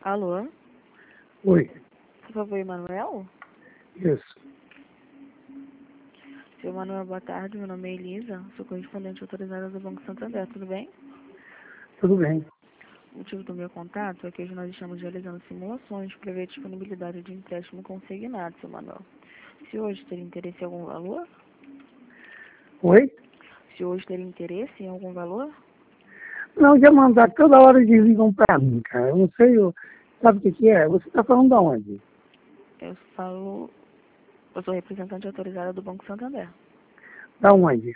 Alô? Oi, Por favor, Emanuel? isso. Seu Emanuel, boa tarde. Meu nome é Elisa. Sou correspondente autorizada do Banco Santander. Tudo bem? Tudo bem. O motivo do meu contato é que hoje nós estamos realizando simulações para ver a disponibilidade de empréstimo consignado, seu Emanuel. Se hoje ter interesse em algum valor? Oi? Se hoje ter interesse em algum valor? Não, já mandaram, toda hora eles ligam pra mim, cara. Eu não sei, sabe o que que é? Você tá falando de onde? Eu sou representante autorizada do Banco Santander, Da onde?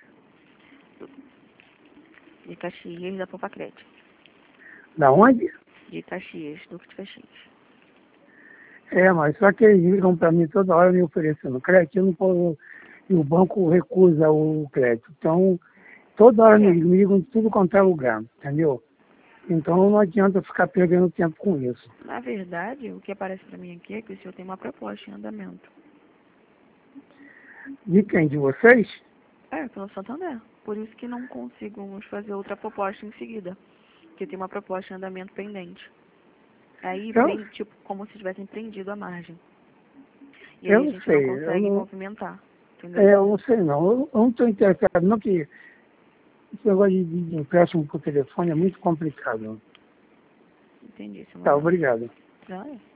de Caxias, da Popacrete. Da onde? De Caxias, Duque de Caxias. É, mas só que eles ligam pra mim toda hora me oferecendo crédito, eu não posso, e o banco recusa o crédito. Então, toda hora me ligam de tudo quanto é lugar, entendeu? Então não adianta ficar perdendo tempo com isso. Na verdade, o que aparece para mim aqui é que o senhor tem uma proposta em andamento. De quem? De vocês? Pelo Santander. Por isso que não conseguimos fazer outra proposta em seguida. Porque tem uma proposta em andamento pendente. Aí, Eu, tipo, como se tivessem prendido a margem. E eu aí a não gente não sei, consegue movimentar. Entendeu? eu não sei não. Eu não estou interessado, não que esse negócio de empréstimo por telefone é muito complicado. Entendi, seu Tá, Manuel. obrigado. Não,